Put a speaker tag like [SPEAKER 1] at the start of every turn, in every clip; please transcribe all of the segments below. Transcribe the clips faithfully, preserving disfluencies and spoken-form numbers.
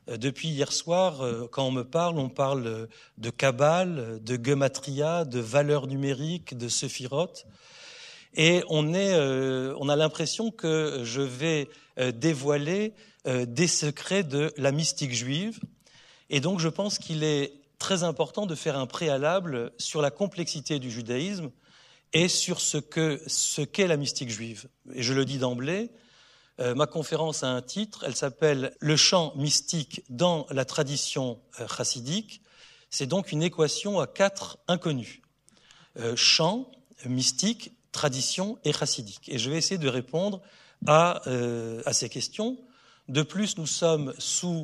[SPEAKER 1] Euh, depuis hier soir, euh, quand on me parle, on parle de Kabbale, de Gematria, de valeurs numériques, de Sephiroth. Et on, est, euh, on a l'impression que je vais euh, dévoiler euh, des secrets de la mystique juive. Et donc je pense qu'il est très important de faire un préalable sur la complexité du judaïsme et sur ce, que, ce qu'est la mystique juive. Et je le dis d'emblée, euh, ma conférence a un titre, elle s'appelle « Le chant mystique dans la tradition euh, chassidique ». C'est donc une équation à quatre inconnus. Euh, chant, mystique, tradition et chassidique. Et je vais essayer de répondre à, euh, à ces questions. De plus, nous sommes sous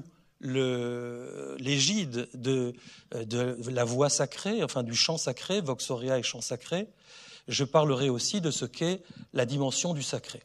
[SPEAKER 1] le, l'égide de, de la voix sacrée, enfin du chant sacré, vox aurea et chant sacré. Je parlerai aussi de ce qu'est la dimension du sacré.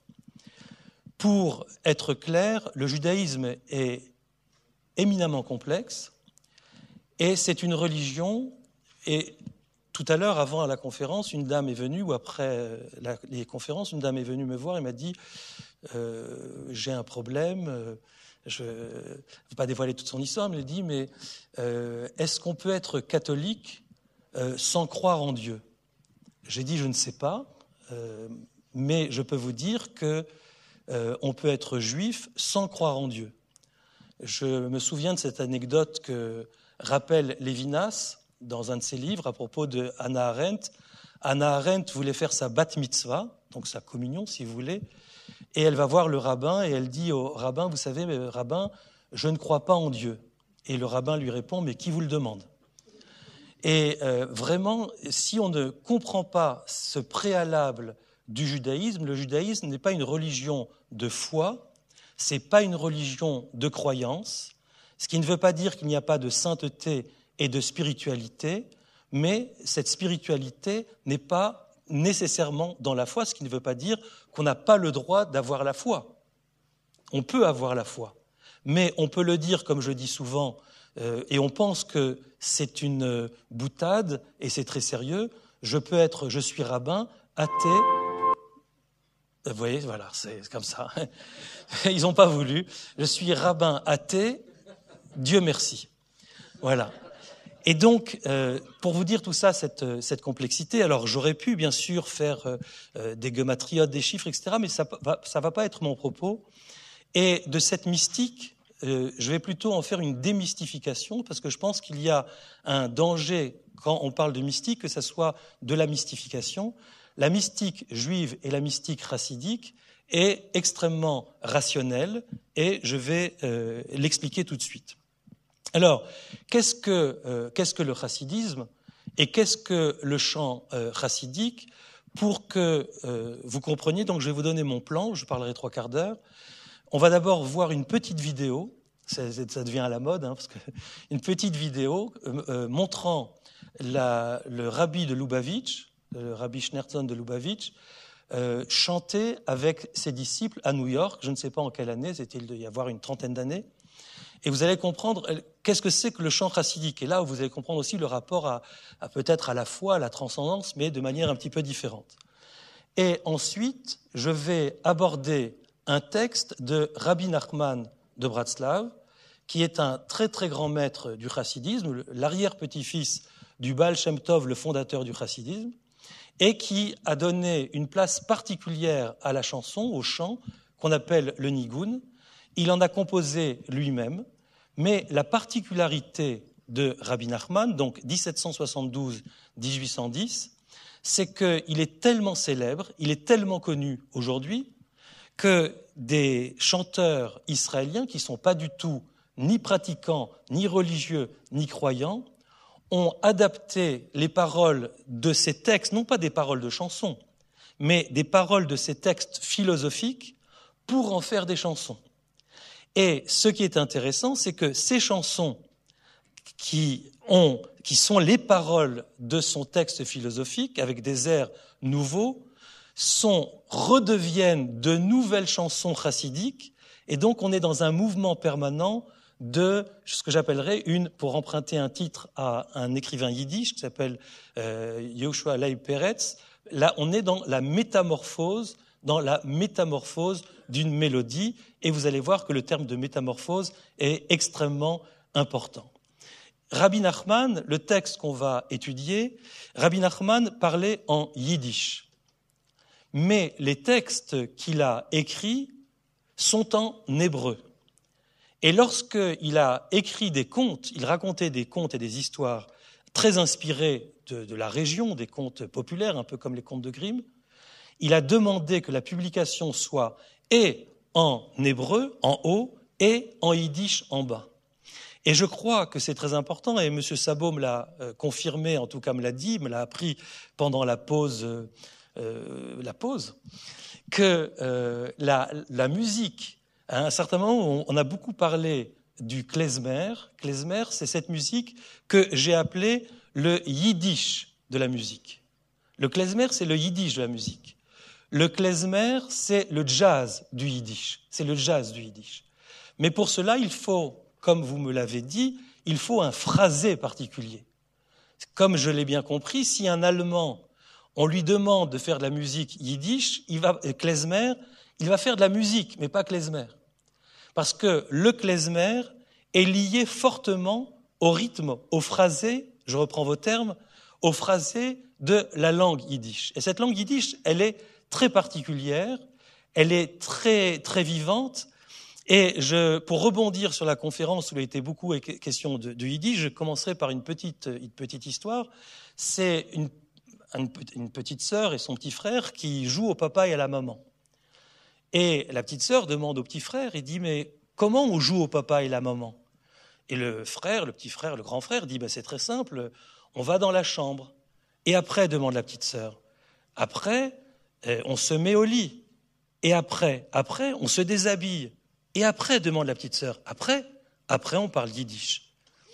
[SPEAKER 1] Pour être clair, le judaïsme est éminemment complexe et c'est une religion. Et tout à l'heure, avant la conférence, une dame est venue, ou après la, les conférences, une dame est venue me voir et m'a dit euh, « J'ai un problème, euh, je ne vais pas dévoiler toute son histoire, mais elle dit « Mais euh, est-ce qu'on peut être catholique euh, sans croire en Dieu ?» J'ai dit « Je ne sais pas, euh, mais je peux vous dire que euh, on peut être juif sans croire en Dieu. » Je me souviens de cette anecdote que rappelle Lévinas dans un de ses livres à propos de Hannah Arendt. Hannah Arendt voulait faire sa bat mitzvah, donc sa communion si vous voulez, et elle va voir le rabbin et elle dit au rabbin « Vous savez, rabbin, je ne crois pas en Dieu. » Et le rabbin lui répond « Mais qui vous le demande ?» Et euh, vraiment, si on ne comprend pas ce préalable du judaïsme, le judaïsme n'est pas une religion de foi, c'est pas une religion de croyance, ce qui ne veut pas dire qu'il n'y a pas de sainteté et de spiritualité, mais cette spiritualité n'est pas nécessairement dans la foi, ce qui ne veut pas dire qu'on n'a pas le droit d'avoir la foi. On peut avoir la foi, mais on peut le dire, comme je dis souvent, euh, et on pense que c'est une boutade, et c'est très sérieux, je peux être, je suis rabbin, athée. Vous voyez, voilà, c'est comme ça. Ils n'ont pas voulu. Je suis rabbin athée, Dieu merci. Voilà. Et donc, euh, pour vous dire tout ça, cette, cette complexité, alors j'aurais pu bien sûr faire euh, des guématriotes, des chiffres, et cetera, mais ça va, ça va pas être mon propos. Et de cette mystique, euh, je vais plutôt en faire une démystification, parce que je pense qu'il y a un danger quand on parle de mystique, que ça soit de la mystification. La mystique juive et la mystique chassidique est extrêmement rationnelle, et je vais euh, l'expliquer tout de suite. Alors, qu'est-ce que, euh, qu'est-ce que le chassidisme et qu'est-ce que le chant euh, chassidique? Pour que euh, vous compreniez, donc je vais vous donner mon plan, je parlerai trois quarts d'heure. On va d'abord voir une petite vidéo, ça, ça devient à la mode, hein, parce que une petite vidéo euh, euh, montrant la, le rabbi de Lubavitch, le rabbi Schneerson de Lubavitch, euh, chanter avec ses disciples à New York. Je ne sais pas en quelle année, c'était il doit y avoir une trentaine d'années. Et vous allez comprendre qu'est-ce que c'est que le chant chassidique. Et là, vous allez comprendre aussi le rapport à, à peut-être à la foi, à la transcendance, mais de manière un petit peu différente. Et ensuite, je vais aborder un texte de Rabbi Nachman de Bratslav, qui est un très très grand maître du chassidisme, l'arrière-petit-fils du Baal Shem Tov, le fondateur du chassidisme, et qui a donné une place particulière à la chanson, au chant, qu'on appelle le nigun. Il en a composé lui-même, mais la particularité de Rabbi Nachman, donc dix-sept cent soixante-douze à dix-huit cent dix, c'est qu'il est tellement célèbre, il est tellement connu aujourd'hui, que des chanteurs israéliens qui ne sont pas du tout ni pratiquants, ni religieux, ni croyants, ont adapté les paroles de ces textes, non pas des paroles de chansons, mais des paroles de ces textes philosophiques pour en faire des chansons. Et ce qui est intéressant, c'est que ces chansons qui, ont, qui sont les paroles de son texte philosophique, avec des airs nouveaux, sont, redeviennent de nouvelles chansons chassidiques, et donc on est dans un mouvement permanent de ce que j'appellerais une, pour emprunter un titre à un écrivain yiddish qui s'appelle euh, Yehoshua Leib Peretz, là on est dans la métamorphose dans la métamorphose d'une mélodie, et vous allez voir que le terme de métamorphose est extrêmement important. Rabbi Nachman, le texte qu'on va étudier, Rabbi Nachman parlait en yiddish. Mais les textes qu'il a écrits sont en hébreu. Et lorsqu'il a écrit des contes, il racontait des contes et des histoires très inspirés de, de la région, des contes populaires, un peu comme les contes de Grimm, il a demandé que la publication soit et en hébreu, en haut, et en yiddish, en bas. Et je crois que c'est très important, et M. Sabot me l'a confirmé, en tout cas me l'a dit, me l'a appris pendant la pause, euh, la pause que euh, la, la musique, à un certain moment, on a beaucoup parlé du klezmer. Klezmer, c'est cette musique que j'ai appelée le yiddish de la musique. Le klezmer, c'est le yiddish de la musique. Le klezmer, c'est le jazz du yiddish. C'est le jazz du yiddish. Mais pour cela, il faut, comme vous me l'avez dit, il faut un phrasé particulier. Comme je l'ai bien compris, si un Allemand, on lui demande de faire de la musique yiddish, il va, klezmer, il va faire de la musique, mais pas klezmer. Parce que le klezmer est lié fortement au rythme, au phrasé, je reprends vos termes, au phrasé de la langue yiddish. Et cette langue yiddish, elle est très particulière, elle est très, très vivante. Et je, pour rebondir sur la conférence où il a été beaucoup question de, de yiddish, je commencerai par une petite, une petite histoire. C'est une, une, une petite sœur et son petit frère qui jouent au papa et à la maman. Et la petite sœur demande au petit frère, il dit « Mais comment on joue au papa et la maman ?» Et le frère, le petit frère, le grand frère dit bah, « C'est très simple, on va dans la chambre. » Et après, demande la petite sœur, après, on se met au lit. Et après, après, on se déshabille. Et après, demande la petite sœur, après, après, on parle yiddish.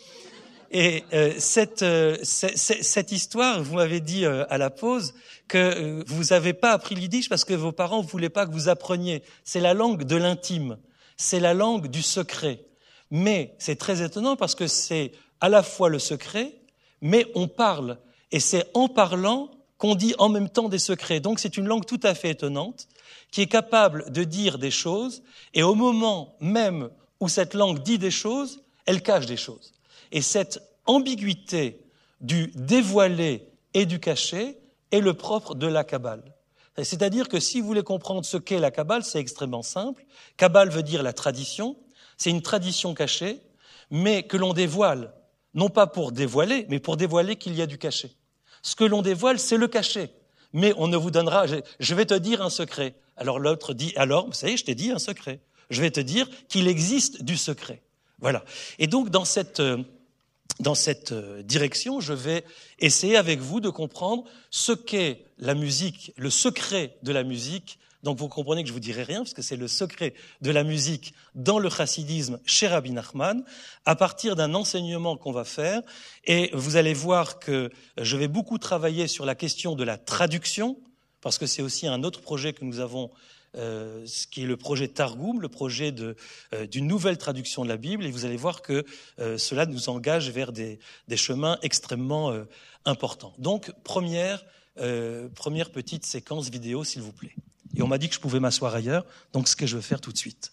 [SPEAKER 1] Et euh, cette, euh, cette, cette histoire, vous m'avez dit euh, à la pause que euh, vous n'avez pas appris le yiddish parce que vos parents ne voulaient pas que vous appreniez. C'est la langue de l'intime, c'est la langue du secret. Mais c'est très étonnant parce que c'est à la fois le secret, mais on parle. Et c'est en parlant qu'on dit en même temps des secrets. Donc c'est une langue tout à fait étonnante qui est capable de dire des choses et au moment même où cette langue dit des choses, elle cache des choses. Et cette ambiguïté du dévoilé et du caché est le propre de la Kabbale. C'est-à-dire que si vous voulez comprendre ce qu'est la Kabbale, c'est extrêmement simple. Kabbale veut dire la tradition. C'est une tradition cachée, mais que l'on dévoile, non pas pour dévoiler, mais pour dévoiler qu'il y a du caché. Ce que l'on dévoile, c'est le caché. Mais on ne vous donnera... Je vais te dire un secret. Alors l'autre dit, alors, ça y est, je t'ai dit un secret. Je vais te dire qu'il existe du secret. Voilà. Et donc, dans cette... Dans cette direction, je vais essayer avec vous de comprendre ce qu'est la musique, le secret de la musique. Donc vous comprenez que je vous dirai rien, parce que c'est le secret de la musique dans le chassidisme chez Rabbi Nachman, à partir d'un enseignement qu'on va faire. Et vous allez voir que je vais beaucoup travailler sur la question de la traduction, parce que c'est aussi un autre projet que nous avons, Euh, ce qui est le projet Targum, le projet de, euh, d'une nouvelle traduction de la Bible, et vous allez voir que euh, cela nous engage vers des, des chemins extrêmement euh, importants. Donc, première, euh, première petite séquence vidéo, s'il vous plaît. Et on m'a dit que je pouvais m'asseoir ailleurs, donc ce que je vais faire tout de suite.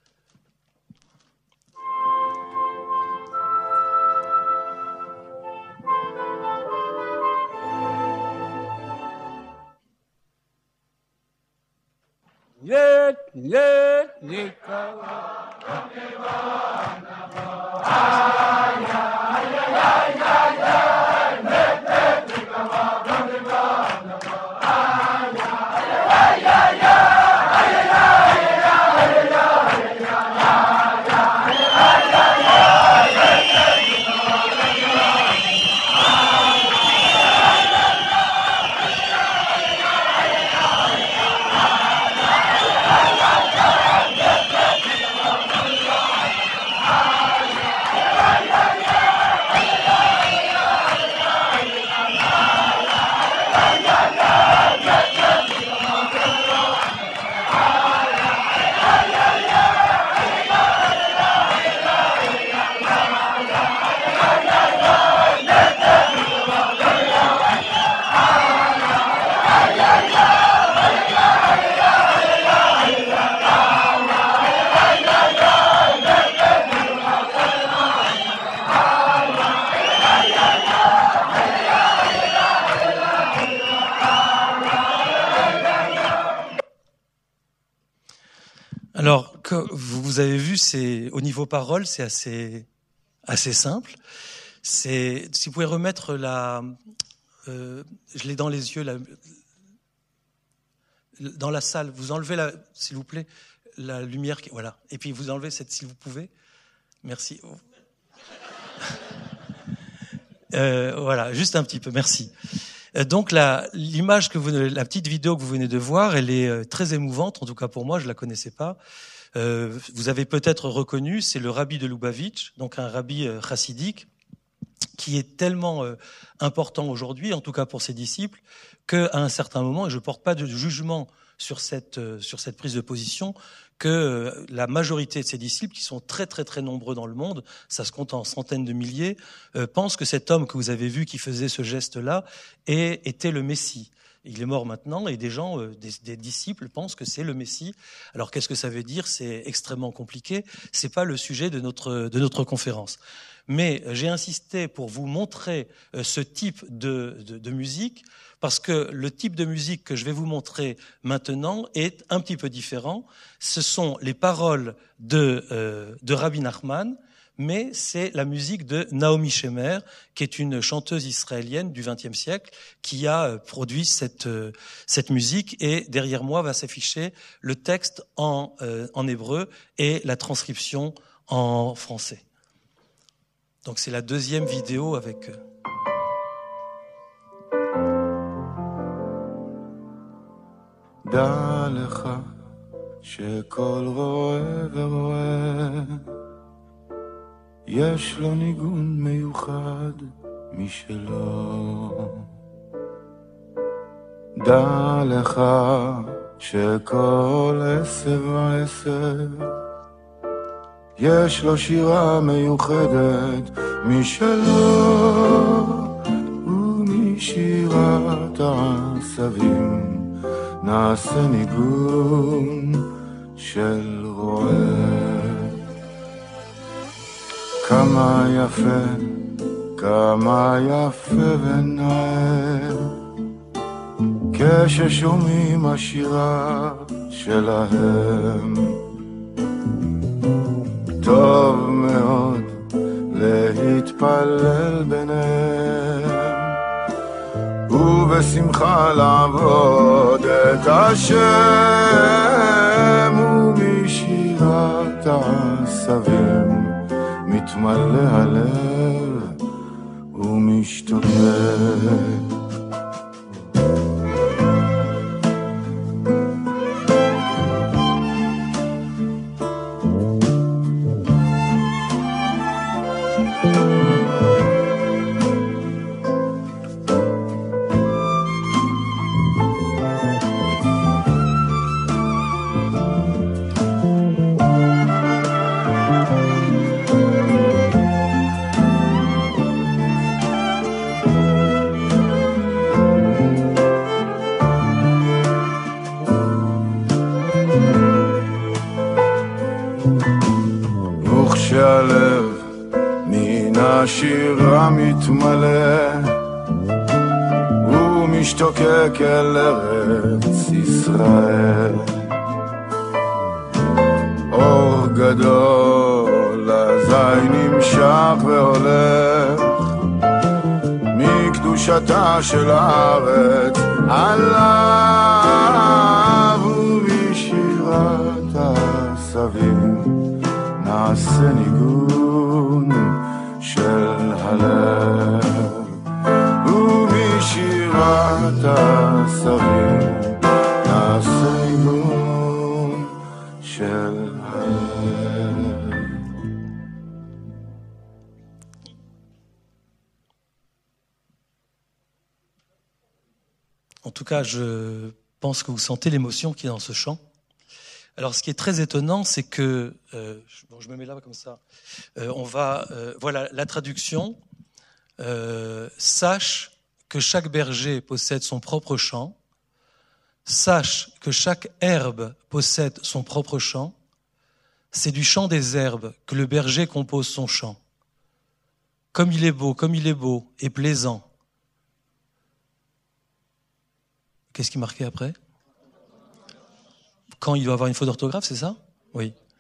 [SPEAKER 2] Let, let, Nikala.
[SPEAKER 1] vous avez vu, c'est au niveau parole, c'est assez assez simple. C'est, si vous pouvez remettre la, euh, je l'ai dans les yeux, la, dans la salle. Vous enlevez la, s'il vous plaît, la lumière. Qui, voilà. Et puis vous enlevez cette, si vous pouvez. Merci. Euh, voilà, juste un petit peu. Merci. Donc la, l'image que vous, la petite vidéo que vous venez de voir, elle est très émouvante. En tout cas pour moi, je la connaissais pas. Euh, vous avez peut-être reconnu, c'est le rabbi de Lubavitch, donc un rabbi euh, chassidique, qui est tellement euh, important aujourd'hui, en tout cas pour ses disciples, qu'à un certain moment, et je ne porte pas de jugement sur cette, euh, sur cette prise de position, que euh, la majorité de ses disciples, qui sont très très très nombreux dans le monde, ça se compte en centaines de milliers, euh, pensent que cet homme que vous avez vu qui faisait ce geste-là est, était le Messie. Il est mort maintenant et des gens, euh, des, des disciples pensent que c'est le Messie. Alors qu'est-ce que ça veut dire ? C'est extrêmement compliqué. C'est pas le sujet de notre de notre conférence. Mais j'ai insisté pour vous montrer euh, ce type de, de, de musique parce que le type de musique que je vais vous montrer maintenant est un petit peu différent. Ce sont les paroles de euh, de Rabbi Nachman, mais c'est la musique de Naomi Shemer, qui est une chanteuse israélienne du vingtième siècle, qui a produit cette, cette musique. Et derrière moi va s'afficher le texte en, euh, en hébreu et la transcription en français. Donc c'est la deuxième vidéo avec...
[SPEAKER 3] דע לך שכל רואה ורואה יש לו ניגון מיוחד משלו. דע לך שכל עשב ועשב יש לו שירה מיוחדת משלו, ומשירת העשבים נעשה ניגון של רועה. כמה יפה, כמה יפה ונאה כששומעים השירה שלהם. טוב מאוד להתפלל ביניהם ובשמחה לעבוד את השם, ומשירת העשבים מתמלא הלב ומשתוקק. השירה מתמלא ומשתוקק אל ארץ ישראל. אור גדול אזי נמשך והולך מקדושתה של הארץ עליו, ובשירת העשבים נעשה ניגון של הלב, ומשירת העשבים נעשה ניגון של הלב.
[SPEAKER 1] En tout cas, je pense que vous sentez l'émotion qui est dans ce chant. Alors, ce qui est très étonnant, c'est que euh, bon, je me mets là comme ça. Euh, on va, euh, voilà, la traduction. Euh, sache que chaque berger possède son propre champ. Sache que chaque herbe possède son propre champ. C'est du chant des herbes que le berger compose son chant. Comme il est beau, comme il est beau et plaisant. Qu'est-ce qui est marqué après ? Quand il doit avoir une faute d'orthographe, c'est ça ? Oui.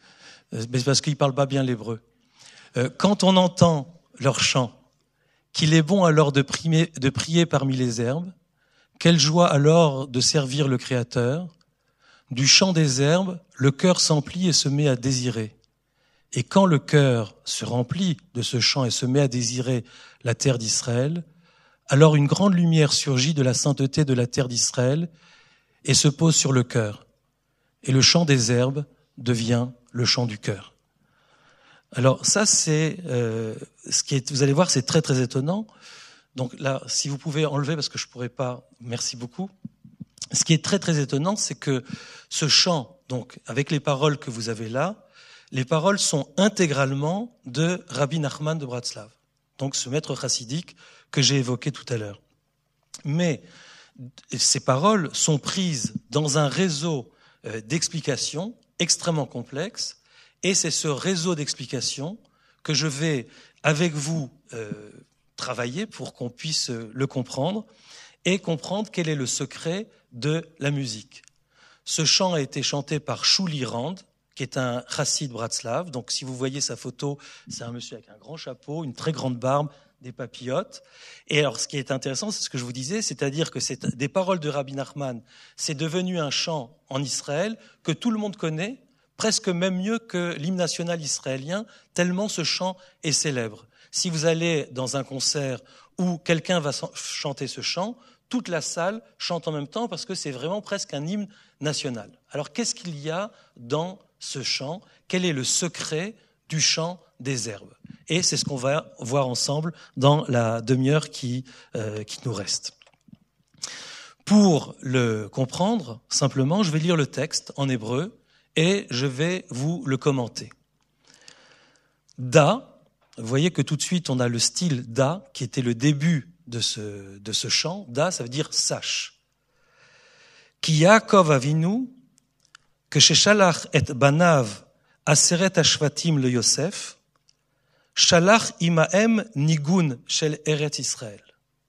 [SPEAKER 1] mais parce qu'ils parlent pas bien l'hébreu. Euh, quand on entend leur chant, qu'il est bon alors de prier, de prier parmi les herbes, quelle joie alors de servir le Créateur. Du chant des herbes, le cœur s'emplit et se met à désirer. Et quand le cœur se remplit de ce chant et se met à désirer la terre d'Israël, alors une grande lumière surgit de la sainteté de la terre d'Israël et se pose sur le cœur. Et le chant des herbes devient le chant du cœur. Alors ça, c'est euh, ce qui est. Vous allez voir, c'est très très étonnant. Donc là, si vous pouvez enlever, parce que je pourrais pas. Merci beaucoup. Ce qui est très très étonnant, c'est que ce chant, donc avec les paroles que vous avez là, les paroles sont intégralement de Rabbi Nachman de Bratslav, donc ce maître chassidique que j'ai évoqué tout à l'heure. Mais ces paroles sont prises dans un réseau d'explications extrêmement complexe, et c'est ce réseau d'explications que je vais, avec vous, euh, travailler pour qu'on puisse le comprendre et comprendre quel est le secret de la musique. Ce chant a été chanté par Shuli Rand, qui est un chassid Bratslav. Donc, si vous voyez sa photo, c'est un monsieur avec un grand chapeau, une très grande barbe, des papillotes. Et alors, ce qui est intéressant, c'est ce que je vous disais, c'est-à-dire que c'est des paroles de Rabbi Nachman, c'est devenu un chant en Israël que tout le monde connaît, presque même mieux que l'hymne national israélien, tellement ce chant est célèbre. Si vous allez dans un concert où quelqu'un va chanter ce chant, toute la salle chante en même temps parce que c'est vraiment presque un hymne national. Alors, qu'est-ce qu'il y a dans ce chant? Quel est le secret du chant des herbes? Et c'est ce qu'on va voir ensemble dans la demi-heure qui, euh, qui nous reste. Pour le comprendre, simplement, je vais lire le texte en hébreu et je vais vous le commenter. Da, vous voyez que tout de suite on a le style Da, qui était le début de ce, de ce chant. Da, ça veut dire sache. Ki Yaakov Avinu, que sheshalach et banav aseret hashvatim le Yosef, Shalach imahem nigun shel Eretz Israël.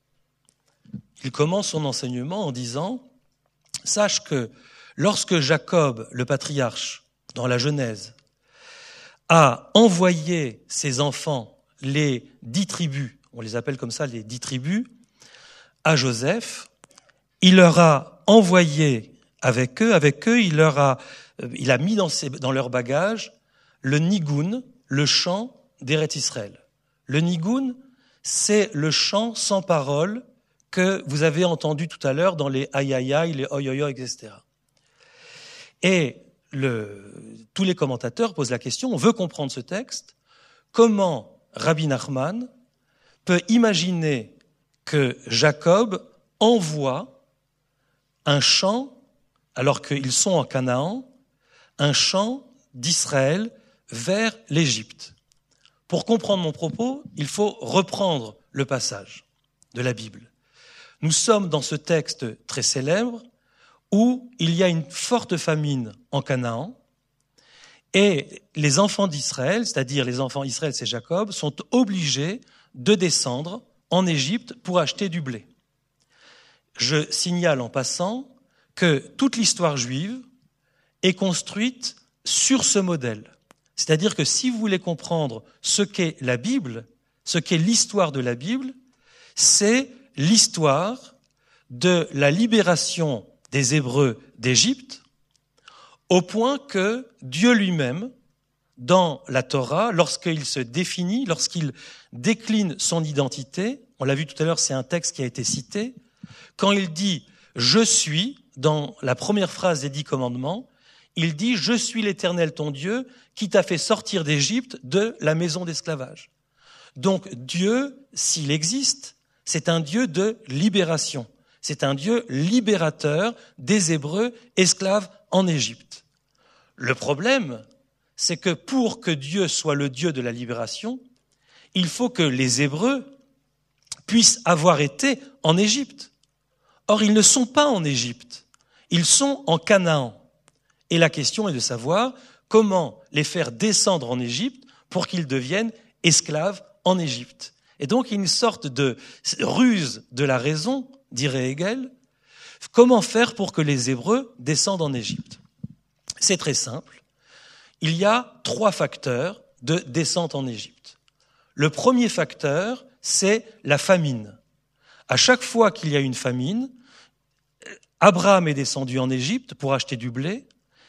[SPEAKER 1] Il commence son enseignement en disant « Sache que lorsque Jacob, le patriarche, dans la Genèse, a envoyé ses enfants, les dix tribus, on les appelle comme ça les dix tribus, à Joseph, il leur a envoyé avec eux, avec eux, il leur a, il a mis dans, ses, dans leur bagage le nigun, le chant d'Eretz Israël. Le nigun, c'est le chant sans parole que vous avez entendu tout à l'heure dans les aïe aïe aïe, les oi oi oi, et cetera. Et le, tous les commentateurs posent la question, on veut comprendre ce texte, comment Rabbi Nachman peut imaginer que Jacob envoie un chant, alors qu'ils sont en Canaan, un chant d'Israël vers l'Égypte. Pour comprendre mon propos, il faut reprendre le passage de la Bible. Nous sommes dans ce texte très célèbre où il y a une forte famine en Canaan et les enfants d'Israël, c'est-à-dire les enfants d'Israël, c'est Jacob, sont obligés de descendre en Égypte pour acheter du blé. Je signale en passant que toute l'histoire juive est construite sur ce modèle. C'est-à-dire que si vous voulez comprendre ce qu'est la Bible, ce qu'est l'histoire de la Bible, c'est l'histoire de la libération des Hébreux d'Égypte, au point que Dieu lui-même, dans la Torah, lorsqu'il se définit, lorsqu'il décline son identité, on l'a vu tout à l'heure, c'est un texte qui a été cité, quand il dit « Je suis », dans la première phrase des dix commandements, il dit « Je suis l'Éternel ton Dieu qui t'a fait sortir d'Égypte de la maison d'esclavage ». Donc Dieu, s'il existe, c'est un Dieu de libération. C'est un Dieu libérateur des Hébreux esclaves en Égypte. Le problème, c'est que pour que Dieu soit le Dieu de la libération, il faut que les Hébreux puissent avoir été en Égypte. Or, ils ne sont pas en Égypte, ils sont en Canaan. Et la question est de savoir comment les faire descendre en Égypte pour qu'ils deviennent esclaves en Égypte. Et donc, il y a une sorte de ruse de la raison, dirait Hegel. Comment faire pour que les Hébreux descendent en Égypte? C'est très simple. il y a trois facteurs de descente en Égypte. Le premier facteur, c'est la famine. À chaque fois qu'il y a une famine, Abraham est descendu en Égypte pour acheter du blé,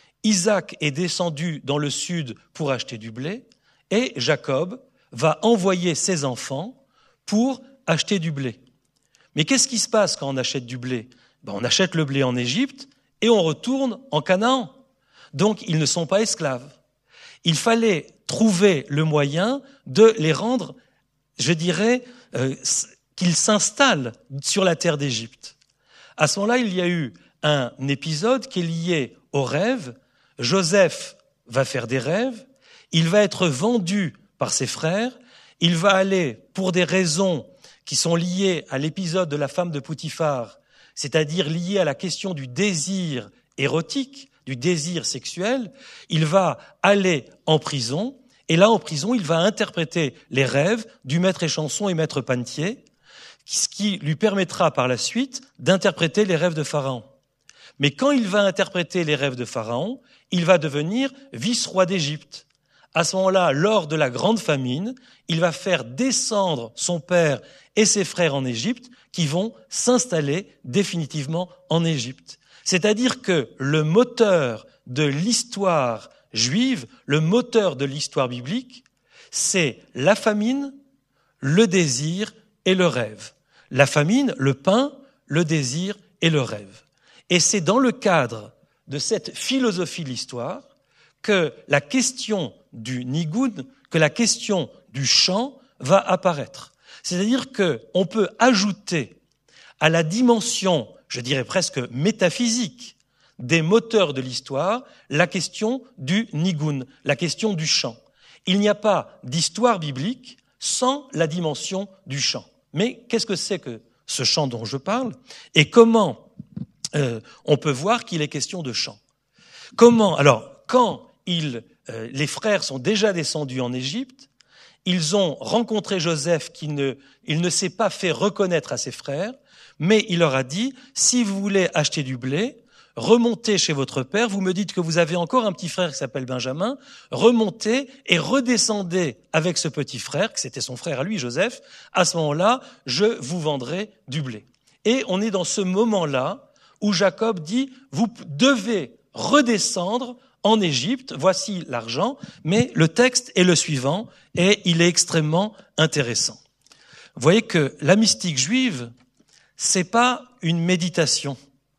[SPEAKER 1] Isaac est descendu dans le sud pour acheter du blé, et Jacob va envoyer ses enfants pour acheter du blé. Mais qu'est-ce qui se passe quand on achète du blé ? Ben, on achète le blé en Égypte et on retourne en Canaan. Donc, ils ne sont pas esclaves. Il fallait trouver le moyen de les rendre, je dirais, euh, qu'ils s'installent sur la terre d'Égypte. À ce moment-là, il y a eu un épisode qui est lié au rêve. Joseph va faire des rêves, il va être vendu par ses frères, il va aller pour des raisons qui sont liées à l'épisode de la femme de Potiphar, c'est-à-dire liées à la question du désir érotique, du désir sexuel, il va aller en prison, et là en prison, il va interpréter les rêves du maître échanson et maître panetier, ce qui lui permettra par la suite d'interpréter les rêves de Pharaon. Mais quand il va interpréter les rêves de Pharaon, il va devenir vice-roi d'Égypte. À ce moment-là, lors de la grande famine, il va faire descendre son père et ses frères en Égypte, qui vont s'installer définitivement en Égypte. C'est-à-dire que le moteur de l'histoire juive, le moteur de l'histoire biblique, c'est la famine, le désir et le rêve. La famine, le pain, le désir et le rêve. Et c'est dans le cadre de cette philosophie de l'histoire que la question du nigun, que la question du chant va apparaître. C'est-à-dire qu'on peut ajouter à la dimension, je dirais presque métaphysique, des moteurs de l'histoire, la question du nigun, la question du chant. Il n'y a pas d'histoire biblique sans la dimension du chant. Mais qu'est-ce que c'est que ce chant dont je parle et comment euh, on peut voir qu'il est question de chant? Comment? Alors, quand ils, euh, les frères sont déjà descendus en Égypte, ils ont rencontré Joseph qui ne, il ne s'est pas fait reconnaître à ses frères, mais il leur a dit, si vous voulez acheter du blé, remontez chez votre père, vous me dites que vous avez encore un petit frère qui s'appelle Benjamin, remontez et redescendez avec ce petit frère, que c'était son frère à lui, Joseph, à ce moment-là, je vous vendrai du blé. Et on est dans ce moment-là où Jacob dit, vous devez redescendre en Égypte, voici l'argent, mais le texte est le suivant et il est extrêmement intéressant. Vous voyez que la mystique juive, c'est pas une méditation,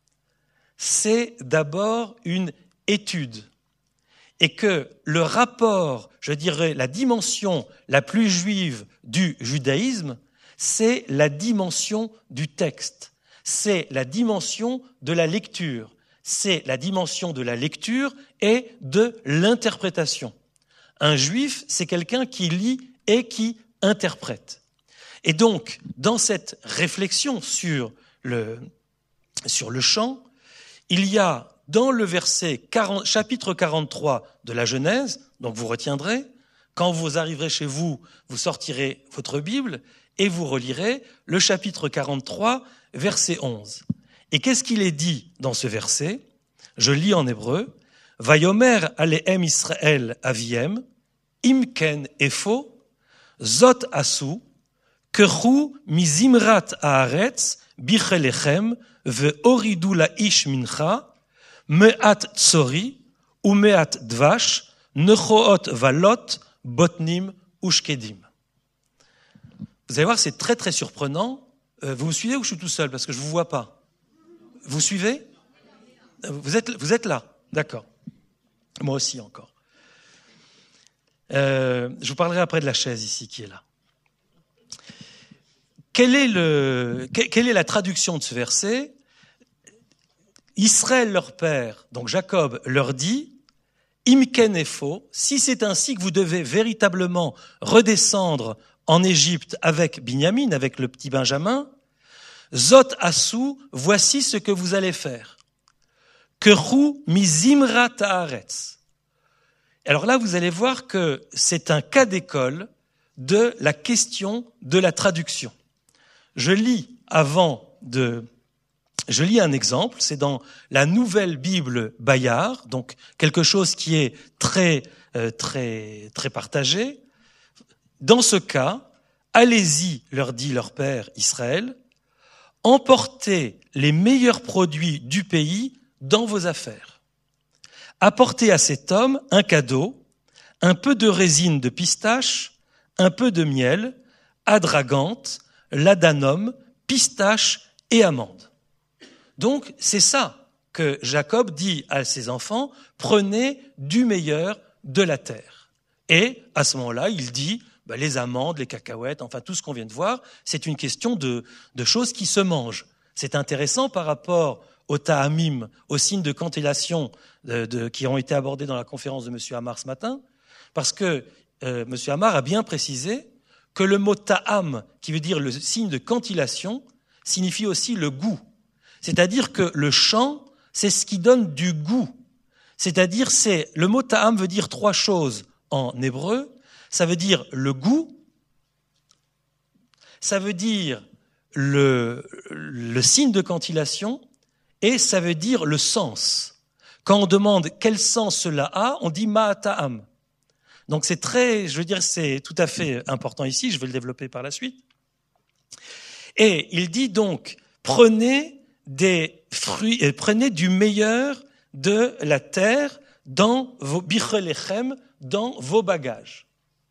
[SPEAKER 1] c'est d'abord une étude. Et que le rapport, je dirais, la dimension la plus juive du judaïsme, c'est la dimension du texte, c'est la dimension de la lecture. C'est la dimension de la lecture et de l'interprétation. Un juif, c'est quelqu'un qui lit et qui interprète. Et donc, dans cette réflexion sur le, sur le chant, il y a dans le verset quarante, chapitre quarante-trois de la Genèse, donc vous retiendrez, quand vous arriverez chez vous, vous sortirez votre Bible et vous relirez le chapitre quarante-trois, verset onze. Et qu'est-ce qu'il est dit dans ce verset? Je lis en hébreu. Vayomer alehem Israël aviem, imken efo, zot asu, kechu mizimrat haaretz, bichelechem, ve oridu la ish mincha, meat tsori, ou meat dvash, nechoot valot, botnim ushkedim. Vous allez voir, c'est très très surprenant. Vous me suivez ou je suis tout seul? Parce que je ne vous vois pas. Vous suivez? Vous êtes, vous êtes là, d'accord. Moi aussi encore. Euh, je vous parlerai après de la chaise ici qui est là. Quelle est, le, quelle est la traduction de ce verset? Israël, leur père, donc Jacob, leur dit, Imken efo, si c'est ainsi que vous devez véritablement redescendre en Égypte avec Binyamin, avec le petit Benjamin, Zot asu, voici ce que vous allez faire. Kechu mizimrat haaretz. Alors là, vous allez voir que c'est un cas d'école de la question de la traduction. Je lis avant de, je lis un exemple, c'est dans la Nouvelle Bible Bayard, donc quelque chose qui est très euh, très, très partagée. Dans ce cas, allez-y, leur dit leur père Israël, emportez les meilleurs produits du pays dans vos affaires. Apportez à cet homme un cadeau, un peu de résine de pistache, un peu de miel, adragante, ladanum, pistache et amandes. Donc, c'est ça que Jacob dit à ses enfants, prenez du meilleur de la terre. Et à ce moment-là, il dit, ben, les amandes, les cacahuètes, enfin tout ce qu'on vient de voir, c'est une question de, de choses qui se mangent. C'est intéressant par rapport au ta'amim, aux signes de cantillation de, de, qui ont été abordés dans la conférence de M. Amar ce matin, parce que euh, M. Amar a bien précisé que le mot ta'am, qui veut dire le signe de cantillation, signifie aussi le goût. C'est-à-dire que le chant, c'est ce qui donne du goût. C'est-à-dire, c'est le mot ta'am veut dire trois choses en hébreu. Ça veut dire le goût, ça veut dire le, le signe de cantillation et ça veut dire le sens. Quand on demande quel sens cela a, on dit ma'ata'am. Donc c'est très, je veux dire, c'est tout à fait important ici, je vais le développer par la suite. Et il dit donc, prenez des fruits, et prenez du meilleur de la terre dans vos bichelechem, dans vos bagages.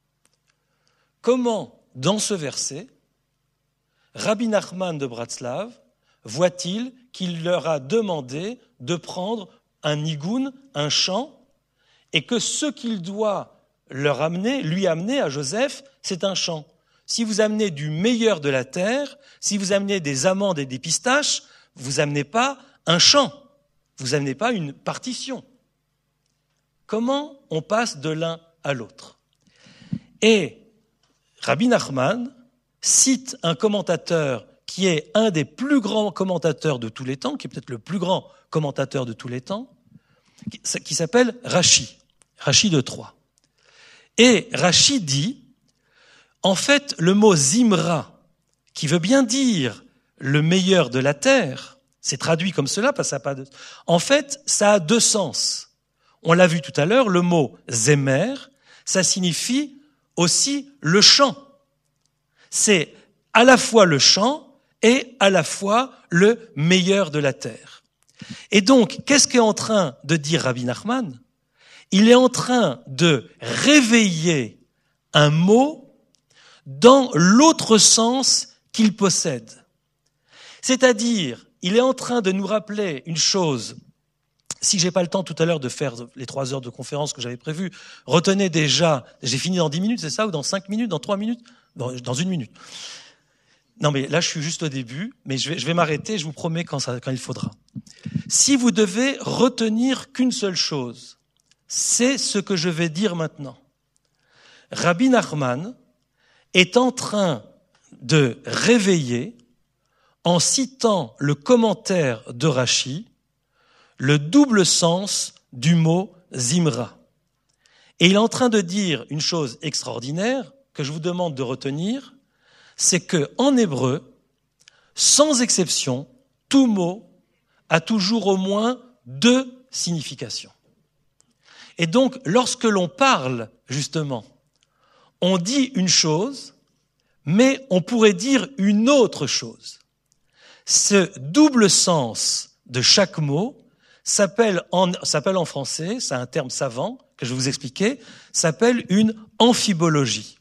[SPEAKER 1] Comment, dans ce verset, Rabbi Nachman de Bratslav voit-il qu'il leur a demandé de prendre un nigoun, un chant, et que ce qu'il doit leur amener, lui amener à Joseph, c'est un chant. Si vous amenez du meilleur de la terre, si vous amenez des amandes et des pistaches, vous amenez pas un chant, vous amenez pas une partition. Comment on passe de l'un à l'autre? Et Rabbi Nachman cite un commentateur qui est un des plus grands commentateurs de tous les temps, qui est peut-être le plus grand commentateur de tous les temps, qui s'appelle Rashi, Rashi de Troyes. Et Rashi dit, en fait, le mot Zimra, qui veut bien dire le meilleur de la terre, c'est traduit comme cela, parce que ça n'a pas de... En fait, ça a deux sens. On l'a vu tout à l'heure, le mot Zemer, ça signifie aussi le chant. C'est à la fois le chant et à la fois le meilleur de la terre. Et donc, qu'est-ce qu'est en train de dire Rabbi Nachman? Il est en train de réveiller un mot dans l'autre sens qu'il possède. C'est-à-dire, il est en train de nous rappeler une chose. Si j'ai pas le temps tout à l'heure de faire les trois heures de conférence que j'avais prévues, retenez déjà, j'ai fini dans dix minutes, c'est ça, ou dans cinq minutes, dans trois minutes, dans, dans une minute. Non, mais là, je suis juste au début, mais je vais, je vais m'arrêter, je vous promets quand, ça, quand il faudra. Si vous devez retenir qu'une seule chose, c'est ce que je vais dire maintenant. Rabbi Nachman est en train de réveiller, en citant le commentaire de Rashi, le double sens du mot Zimra. Et il est en train de dire une chose extraordinaire que je vous demande de retenir, c'est que en hébreu, sans exception, tout mot a toujours au moins deux significations. Et donc, lorsque l'on parle, justement, on dit une chose, mais on pourrait dire une autre chose. Ce double sens de chaque mot s'appelle en, s'appelle en français, c'est un terme savant que je vais vous expliquer, s'appelle une amphibologie.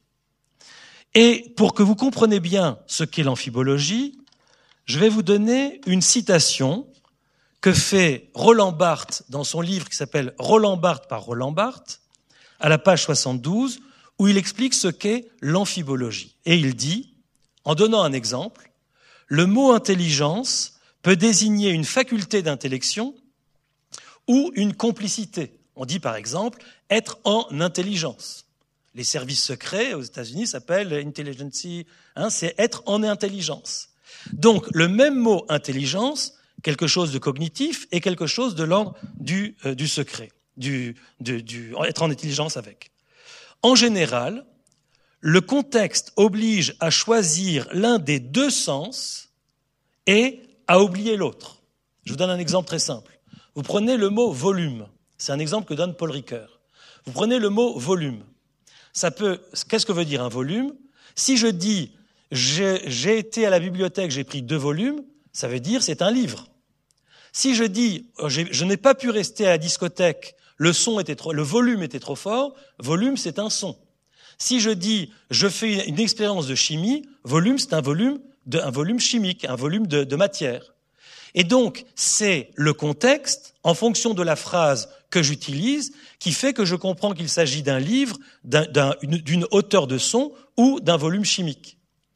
[SPEAKER 1] Et pour que vous compreniez bien ce qu'est l'amphibologie, je vais vous donner une citation que fait Roland Barthes dans son livre qui s'appelle Roland Barthes par Roland Barthes, à la page soixante-douze, où il explique ce qu'est l'amphibologie. Et il dit, en donnant un exemple, le mot intelligence peut désigner une faculté d'intellection ou une complicité. On dit par exemple être en intelligence. Les services secrets aux États-Unis s'appellent intelligence, hein, c'est être en intelligence. Donc le même mot intelligence, quelque chose de cognitif et quelque chose de l'ordre du, euh, du secret, du, du, du, être en intelligence avec. En général, le contexte oblige à choisir l'un des deux sens et à oublier l'autre. Je vous donne un exemple très simple. Vous prenez le mot volume. C'est un exemple que donne Paul Ricoeur. Vous prenez le mot volume. Ça peut, qu'est-ce que veut dire un volume? Si je dis j'ai, j'ai été à la bibliothèque, j'ai pris deux volumes, ça veut dire c'est un livre. Si je dis je n'ai pas pu rester à la discothèque, le son était trop, le volume était trop fort, volume c'est un son. Si je dis je fais une expérience de chimie, volume c'est un volume de, un volume chimique, un volume de, de matière. Et donc c'est le contexte en fonction de la phrase que j'utilise qui fait que je comprends qu'il s'agit d'un livre, d'un, d'un, une, d'une hauteur de son ou d'un volume chimique.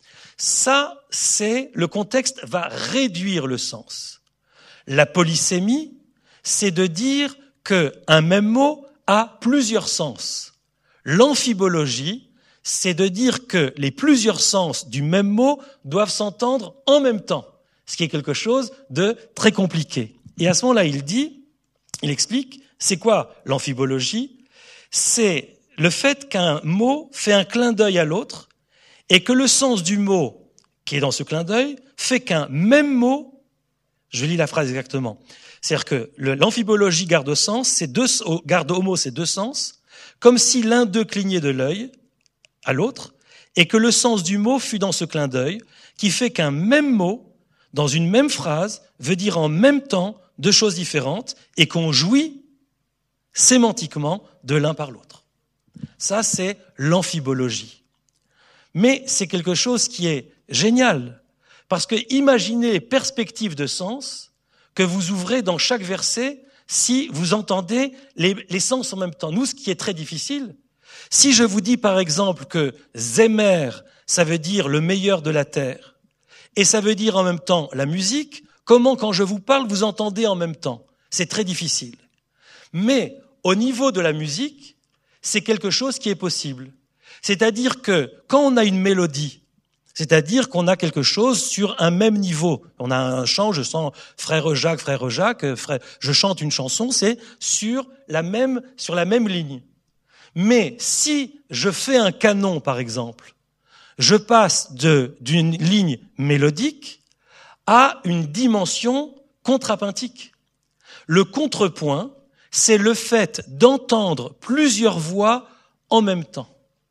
[SPEAKER 1] Ça, c'est le contexte va réduire le sens. La polysémie, c'est de dire qu'un même mot a plusieurs sens. L'amphibologie, c'est de dire que les plusieurs sens du même mot doivent s'entendre en même temps, ce qui est quelque chose de très compliqué. Et à ce moment-là, il dit, il explique, c'est quoi l'amphibologie? C'est le fait qu'un mot fait un clin d'œil à l'autre et que le sens du mot qui est dans ce clin d'œil fait qu'un même mot, je lis la phrase exactement, c'est-à-dire que le, l'amphibologie garde au sens, c'est deux, garde au mot ces deux sens, comme si l'un d'eux clignait de l'œil à l'autre, et que le sens du mot fut dans ce clin d'œil, qui fait qu'un même mot, dans une même phrase, veut dire en même temps deux choses différentes, et qu'on jouit sémantiquement de l'un par l'autre. Ça, c'est l'amphibologie. Mais c'est quelque chose qui est génial, parce que imaginez les perspectives de sens que vous ouvrez dans chaque verset si vous entendez les, les sens en même temps. Nous, ce qui est très difficile, si je vous dis par exemple que Zemer, ça veut dire le meilleur de la terre, et ça veut dire en même temps la musique, comment quand je vous parle, vous entendez en même temps? C'est très difficile. Mais au niveau de la musique, c'est quelque chose qui est possible. C'est-à-dire que quand on a une mélodie, c'est-à-dire qu'on a quelque chose sur un même niveau. On a un chant, je sens frère Jacques, frère Jacques, frère, je chante une chanson, c'est sur la même, sur la même ligne. Mais si je fais un canon, par exemple, je passe de, d'une ligne mélodique à une dimension contrapuntique. Le contrepoint, c'est le fait d'entendre plusieurs voix en même temps.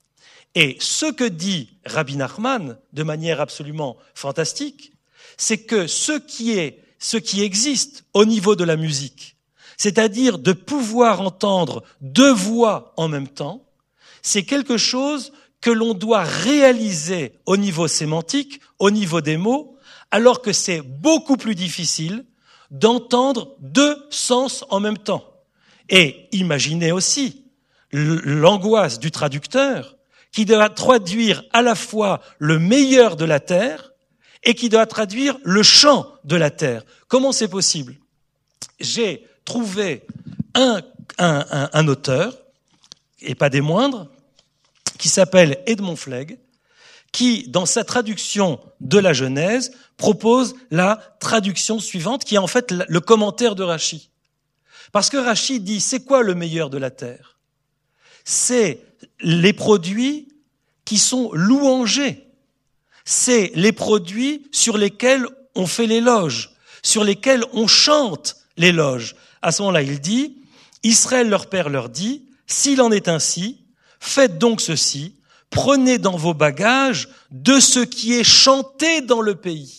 [SPEAKER 1] Et ce que dit Rabbi Nachman, de manière absolument fantastique, c'est que ce qui est, ce qui existe au niveau de la musique, c'est-à-dire de pouvoir entendre deux voix en même temps, c'est quelque chose que l'on doit réaliser au niveau sémantique, au niveau des mots, alors que c'est beaucoup plus difficile d'entendre deux sens en même temps. Et imaginez aussi l'angoisse du traducteur qui doit traduire à la fois le meilleur de la terre et qui doit traduire le chant de la terre. Comment c'est possible? J'ai trouvé un, un, un, un auteur, et pas des moindres, qui s'appelle Edmond Flegg, qui, dans sa traduction de la Genèse, propose la traduction suivante, qui est en fait le commentaire de Rachi. Parce que Rachi dit, c'est quoi le meilleur de la terre? C'est les produits qui sont louangés. C'est les produits sur lesquels on fait l'éloge, sur lesquels on chante l'éloge. À ce moment-là, il dit, Israël leur père leur dit, s'il en est ainsi, faites donc ceci, prenez dans vos bagages de ce qui est chanté dans le pays.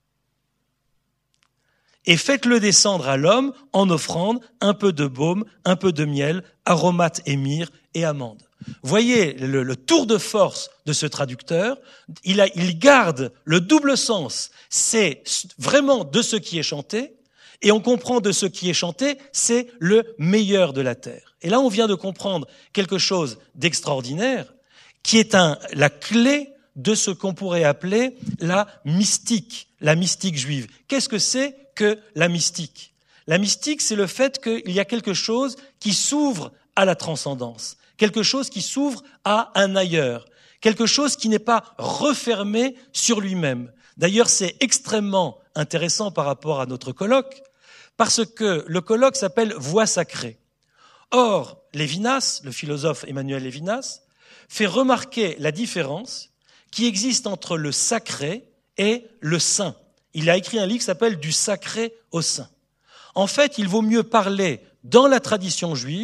[SPEAKER 1] Et faites-le descendre à l'homme en offrande un peu de baume, un peu de miel, aromates et myrrhe et amandes. Voyez le, le tour de force de ce traducteur, il, a, il garde le double sens, c'est vraiment de ce qui est chanté, et on comprend de ce qui est chanté, c'est le meilleur de la terre. Et là, on vient de comprendre quelque chose d'extraordinaire, qui est un, la clé de ce qu'on pourrait appeler la mystique, la mystique juive. Qu'est-ce que c'est que la mystique? La mystique, c'est le fait qu'il y a quelque chose qui s'ouvre à la transcendance, quelque chose qui s'ouvre à un ailleurs, quelque chose qui n'est pas refermé sur lui-même. D'ailleurs, c'est extrêmement intéressant par rapport à notre colloque, parce que le colloque s'appelle « Voix sacrée ». Or, Lévinas, le philosophe Emmanuel Lévinas, fait remarquer la différence qui existe entre le sacré et le saint. Il a écrit un livre qui s'appelle « Du sacré au saint ». En fait, il vaut mieux parler dans la tradition juive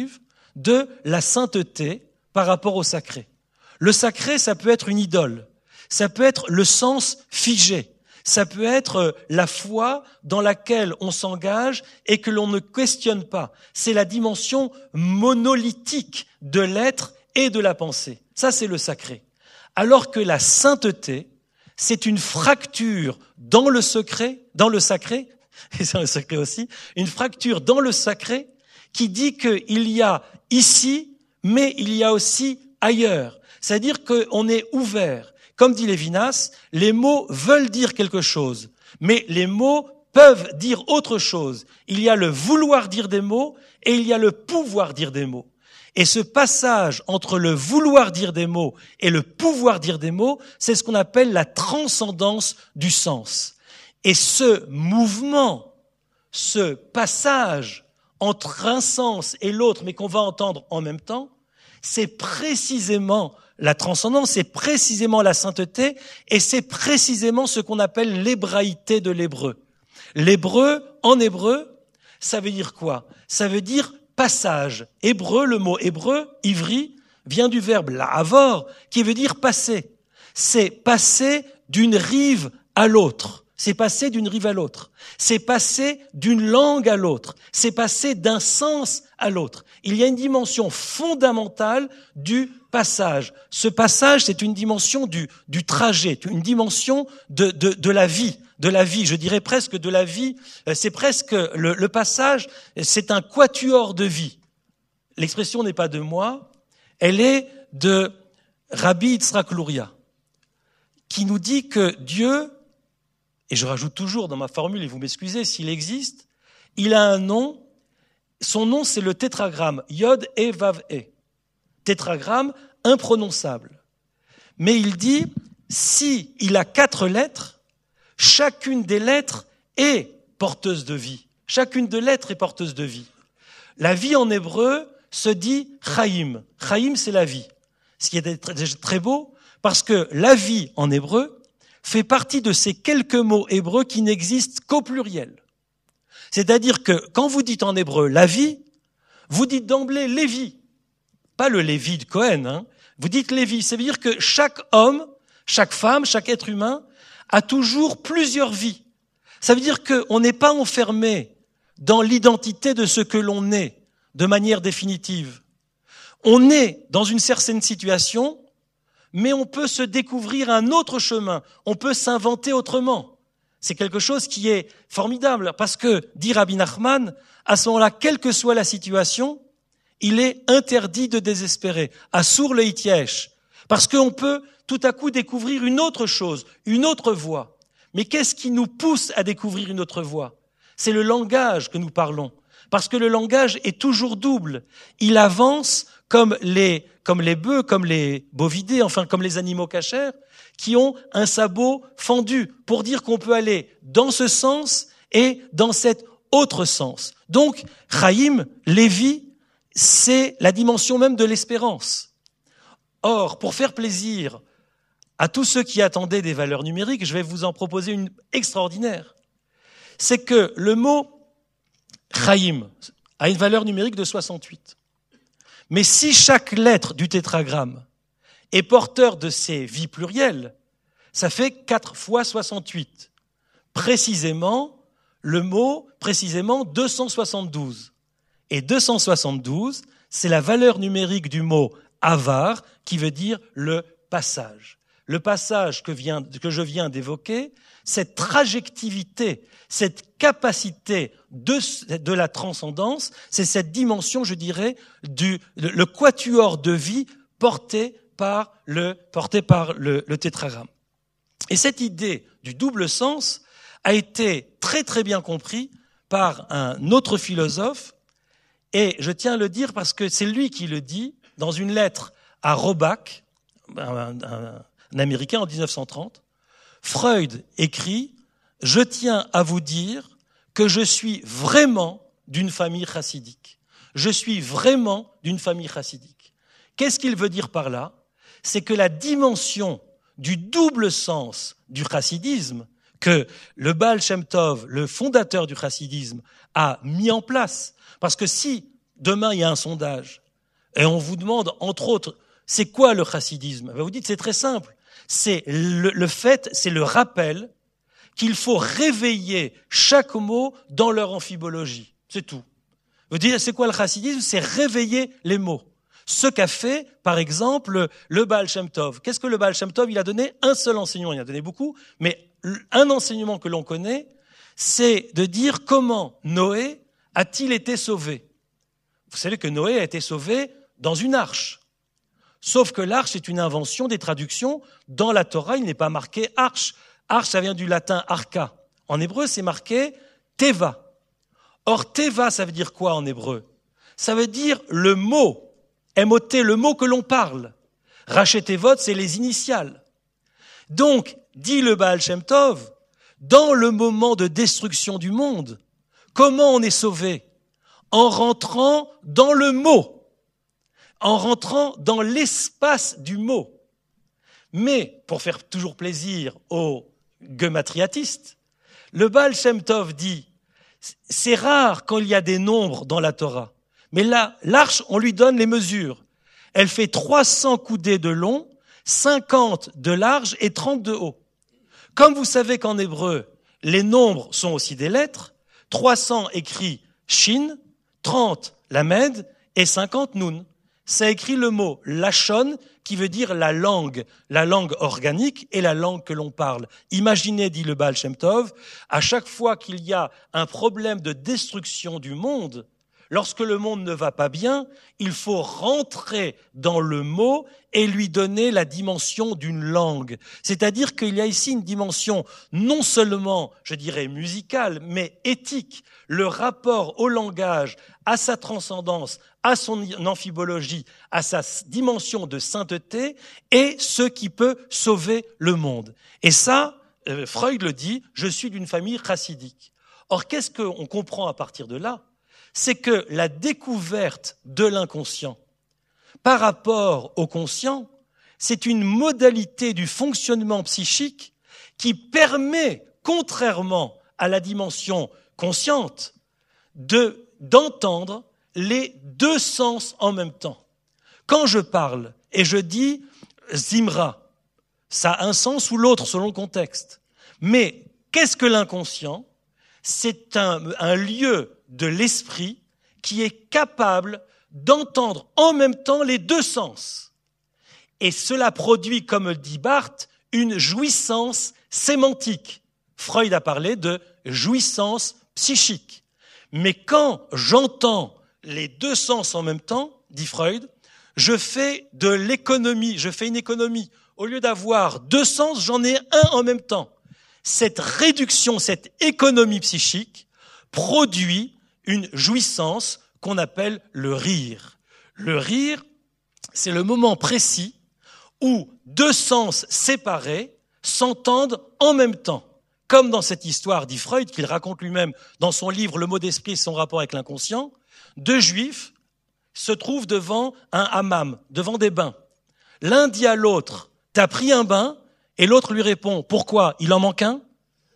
[SPEAKER 1] de la sainteté par rapport au sacré. Le sacré, ça peut être une idole, ça peut être le sens figé, ça peut être la foi dans laquelle on s'engage et que l'on ne questionne pas. C'est la dimension monolithique de l'être et de la pensée. Ça, c'est le sacré. Alors que la sainteté, c'est une fracture dans le secret, dans le sacré, et c'est le secret aussi, une fracture dans le sacré qui dit qu'il y a ici, mais il y a aussi ailleurs. C'est-à-dire qu'on est ouvert. Comme dit Lévinas, les mots veulent dire quelque chose, mais les mots peuvent dire autre chose. Il y a le vouloir dire des mots et il y a le pouvoir dire des mots. Et ce passage entre le vouloir dire des mots et le pouvoir dire des mots, c'est ce qu'on appelle la transcendance du sens. Et ce mouvement, ce passage entre un sens et l'autre, mais qu'on va entendre en même temps, c'est précisément la transcendance, c'est précisément la sainteté, et c'est précisément ce qu'on appelle l'hébraïté de l'hébreu. L'hébreu, en hébreu, ça veut dire quoi? Ça veut dire passage. Hébreu, le mot hébreu, ivri, vient du verbe la'avor, qui veut dire passer. C'est passer d'une rive à l'autre. C'est passer d'une rive à l'autre. C'est passer d'une langue à l'autre. C'est passer d'un sens à l'autre. Il y a une dimension fondamentale du passage. Ce passage, c'est une dimension du, du trajet, une dimension de, de, de la vie, de la vie. Je dirais presque de la vie. C'est presque le, le passage. C'est un quatuor de vie. L'expression n'est pas de moi. Elle est de Rabbi Yitzhak Luria, qui nous dit que Dieu, et je rajoute toujours dans ma formule, et vous m'excusez, s'il existe, il a un nom. Son nom, c'est le tétragramme, Yod E Vav E. Tétragramme imprononçable. Mais il dit, si il a quatre lettres, chacune des lettres est porteuse de vie. Chacune des lettres est porteuse de vie. La vie en hébreu se dit Chaim. Chaim, c'est la vie. Ce qui est très beau, parce que la vie en hébreu fait partie de ces quelques mots hébreux qui n'existent qu'au pluriel. C'est-à-dire que quand vous dites en hébreu la vie, vous dites d'emblée Lévi. Pas le Lévi de Cohen, hein. Vous dites Lévi. Ça veut dire que chaque homme, chaque femme, chaque être humain a toujours plusieurs vies. Ça veut dire qu'on n'est pas enfermé dans l'identité de ce que l'on est de manière définitive. On est dans une certaine situation, mais on peut se découvrir un autre chemin. On peut s'inventer autrement. C'est quelque chose qui est formidable parce que, dit Rabbi Nachman, à ce moment-là, quelle que soit la situation, il est interdit de désespérer. Assour le hityesh. Parce qu'on peut tout à coup découvrir une autre chose, une autre voie. Mais qu'est-ce qui nous pousse à découvrir une autre voie? C'est le langage que nous parlons. Parce que le langage est toujours double. Il avance comme les, comme les bœufs, comme les bovidés, enfin comme les animaux cachers, qui ont un sabot fendu pour dire qu'on peut aller dans ce sens et dans cet autre sens. Donc, Chaim, Lévi, c'est la dimension même de l'espérance. Or, pour faire plaisir à tous ceux qui attendaient des valeurs numériques, je vais vous en proposer une extraordinaire. C'est que le mot Chaim a une valeur numérique de soixante-huit. Mais si chaque lettre du tétragramme est porteur de ces vies plurielles, ça fait quatre fois soixante-huit. Précisément, le mot, précisément deux cent soixante-douze. Et deux cent soixante-douze, c'est la valeur numérique du mot avar, qui veut dire le passage. Le passage que, vient, que je viens d'évoquer, cette trajectivité, cette capacité de, de la transcendance, c'est cette dimension, je dirais, du le, le quatuor de vie porté par le, porté par le, le tétragramme. Et cette idée du double sens a été très très bien compris par un autre philosophe, et je tiens à le dire parce que c'est lui qui le dit dans une lettre à Robach, un, un, un Américain en dix-neuf cent trente. Freud écrit « Je tiens à vous dire que je suis vraiment d'une famille chassidique. Je suis vraiment d'une famille chassidique. » Qu'est-ce qu'il veut dire par là? C'est que la dimension du double sens du chassidisme que le Baal Shem Tov, le fondateur du chassidisme, a mis en place. Parce que si demain il y a un sondage Et on vous demande, entre autres, c'est quoi le chassidisme? Ben vous dites, c'est très simple. C'est le, le fait, c'est le rappel qu'il faut réveiller chaque mot dans leur amphibologie. C'est tout. Vous dites, c'est quoi le chassidisme? C'est réveiller les mots. Ce qu'a fait, par exemple, le Baal Shem Tov. Qu'est-ce que le Baal Shem Tov? Il a donné un seul enseignement, il en a donné beaucoup, mais un enseignement que l'on connaît, c'est de dire comment Noé a-t-il été sauvé. Vous savez que Noé a été sauvé dans une arche. Sauf que l'arche est une invention des traductions. Dans la Torah, il n'est pas marqué arche. Arche, ça vient du latin arca. En hébreu, c'est marqué teva. Or, teva, ça veut dire quoi en hébreu? Ça veut dire le mot. M O T, le mot que l'on parle. Rachet Tevot, c'est les initiales. Donc, dit le Baal Shem Tov, dans le moment de destruction du monde, comment on est sauvé? En rentrant dans le mot, en rentrant dans l'espace du mot. Mais, pour faire toujours plaisir aux gematriatistes, le Baal Shem Tov dit, c'est rare quand il y a des nombres dans la Torah. Mais là, l'arche, on lui donne les mesures. Elle fait trois cents coudées de long, cinquante de large et trente de haut. Comme vous savez qu'en hébreu, les nombres sont aussi des lettres, trois cents écrit shin, trente lamed et cinquante nun. Ça écrit le mot lachon qui veut dire la langue, la langue organique et la langue que l'on parle. Imaginez, dit le Baal Shem Tov, à chaque fois qu'il y a un problème de destruction du monde, lorsque le monde ne va pas bien, il faut rentrer dans le mot et lui donner la dimension d'une langue. C'est-à-dire qu'il y a ici une dimension non seulement, je dirais, musicale, mais éthique. Le rapport au langage, à sa transcendance, à son amphibologie, à sa dimension de sainteté, est ce qui peut sauver le monde. Et ça, euh, Freud le dit, je suis d'une famille chassidique. Or, qu'est-ce qu'on comprend à partir de là? C'est que la découverte de l'inconscient par rapport au conscient, c'est une modalité du fonctionnement psychique qui permet, contrairement à la dimension consciente, de, d'entendre les deux sens en même temps. Quand je parle et je dis Zimra, ça a un sens ou l'autre selon le contexte. Mais qu'est-ce que l'inconscient? C'est un, un lieu de l'esprit qui est capable d'entendre en même temps les deux sens. Et cela produit, comme le dit Barthes, une jouissance sémantique. Freud a parlé de jouissance psychique. Mais quand j'entends les deux sens en même temps, dit Freud, je fais de l'économie, je fais une économie. Au lieu d'avoir deux sens, j'en ai un en même temps. Cette réduction, cette économie psychique produit une jouissance qu'on appelle le rire. Le rire, c'est le moment précis où deux sens séparés s'entendent en même temps. Comme dans cette histoire, dit Freud, qu'il raconte lui-même dans son livre « Le mot d'esprit et son rapport avec l'inconscient », deux juifs se trouvent devant un hammam, devant des bains. L'un dit à l'autre « T'as pris un bain ?» et l'autre lui répond « Pourquoi ? Il en manque un ?»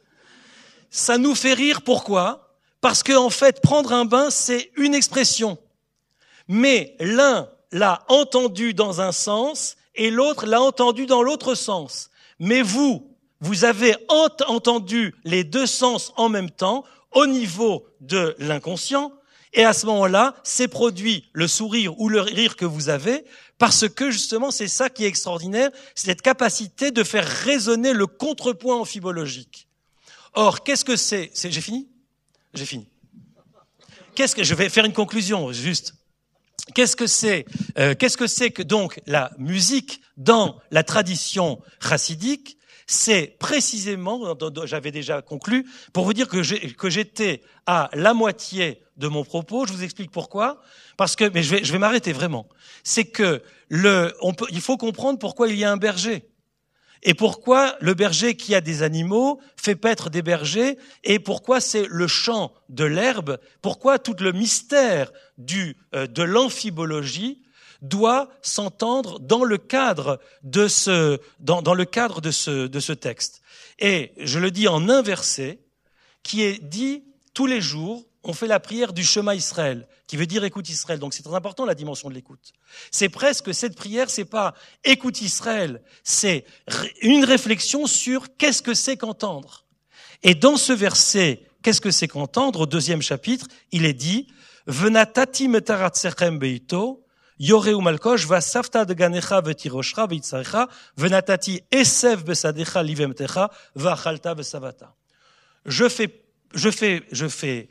[SPEAKER 1] Ça nous fait rire, pourquoi ? Parce que, en fait, prendre un bain, c'est une expression. Mais l'un l'a entendu dans un sens et l'autre l'a entendu dans l'autre sens. Mais vous, vous avez ent- entendu les deux sens en même temps au niveau de l'inconscient et à ce moment-là, c'est produit le sourire ou le rire que vous avez parce que, justement, c'est ça qui est extraordinaire, c'est cette capacité de faire résonner le contrepoint amphibologique. Or, qu'est-ce que c'est, c'est j'ai fini ? J'ai fini. Qu'est-ce que je vais faire une conclusion juste. Qu'est-ce que c'est euh, Qu'est-ce que c'est que donc la musique dans la tradition chassidique? C'est précisément, j'avais déjà conclu, pour vous dire que, j'ai, que j'étais à la moitié de mon propos. Je vous explique pourquoi. Parce que, mais je vais, je vais m'arrêter vraiment. C'est que le, on peut, il faut comprendre pourquoi il y a un berger. Et pourquoi le berger qui a des animaux fait paître des bergers et pourquoi c'est le chant de l'herbe, pourquoi tout le mystère du, euh, de l'amphibologie doit s'entendre dans le cadre de ce, dans, dans le cadre de ce, de ce texte. Et je le dis en inversé, qui est dit tous les jours, on fait la prière du Shema Israël, qui veut dire écoute Israël. Donc c'est très important la dimension de l'écoute. C'est presque, cette prière, c'est pas écoute Israël, c'est une réflexion sur qu'est-ce que c'est qu'entendre. Et dans ce verset, qu'est-ce que c'est qu'entendre, au deuxième chapitre, il est dit Venatati metaratzechem beito, yoreu malkosh, vasafta de ganecha vetiroshra veitzarecha, venatati esev besadecha livemtecha, vachalta vesavata. Je fais, je fais, je fais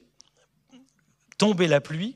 [SPEAKER 1] tomber la pluie,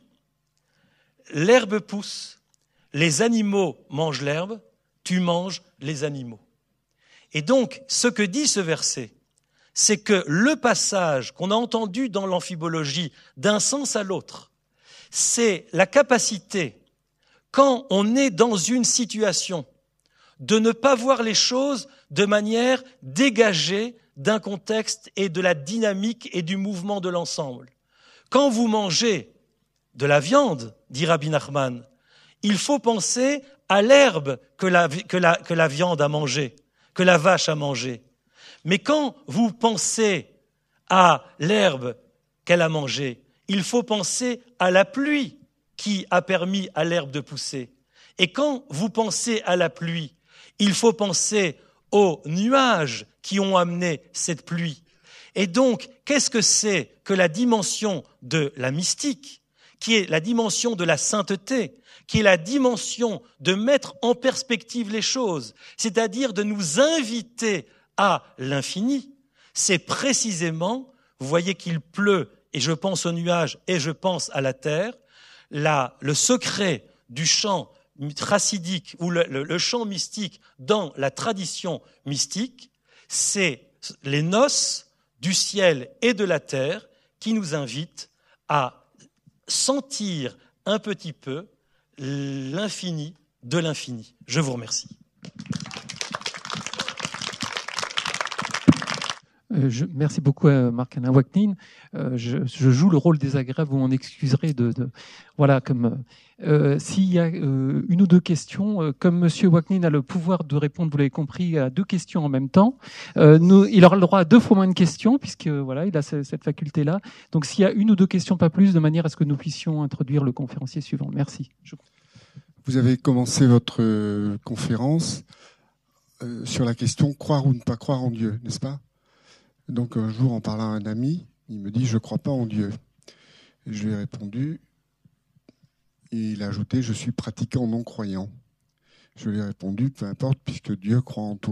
[SPEAKER 1] l'herbe pousse, les animaux mangent l'herbe, tu manges les animaux. Et donc, ce que dit ce verset, c'est que le passage qu'on a entendu dans l'amphibologie d'un sens à l'autre, c'est la capacité, quand on est dans une situation, de ne pas voir les choses de manière dégagée d'un contexte et de la dynamique et du mouvement de l'ensemble. Quand vous mangez de la viande, dit Rabbi Nachman, il faut penser à l'herbe que la, que la, que la viande a mangée, que la vache a mangée. Mais quand vous pensez à l'herbe qu'elle a mangée, il faut penser à la pluie qui a permis à l'herbe de pousser. Et quand vous pensez à la pluie, il faut penser aux nuages qui ont amené cette pluie. Et donc, qu'est-ce que c'est que la dimension de la mystique, qui est la dimension de la sainteté, qui est la dimension de mettre en perspective les choses, c'est-à-dire de nous inviter à l'infini? C'est précisément, vous voyez qu'il pleut, et je pense aux nuages, et je pense à la terre, là, le secret du chant chassidique, ou le, le, le chant mystique dans la tradition mystique, c'est les noces du ciel et de la terre qui nous invitent à sentir un petit peu l'infini de l'infini. Je vous remercie.
[SPEAKER 4] Euh, je, merci beaucoup à Marc-Alain Waknin. Euh, je, je joue le rôle désagréable, vous m'en excuserez. De, de, voilà, comme euh, s'il y a euh, une ou deux questions, euh, comme Monsieur Waknin a le pouvoir de répondre, vous l'avez compris, à deux questions en même temps, euh, nous, il aura le droit à deux fois moins de questions, puisque voilà, il a ce, cette faculté-là. Donc, s'il y a une ou deux questions, pas plus, de manière à ce que nous puissions introduire le conférencier suivant. Merci. Je...
[SPEAKER 5] Vous avez commencé votre euh, conférence euh, sur la question croire ou ne pas croire en Dieu, n'est-ce pas? Donc un jour, en parlant à un ami, il me dit « je ne crois pas en Dieu ». Je lui ai répondu, et il a ajouté « je suis pratiquant non-croyant ». Je lui ai répondu « peu importe, puisque Dieu croit en toi ».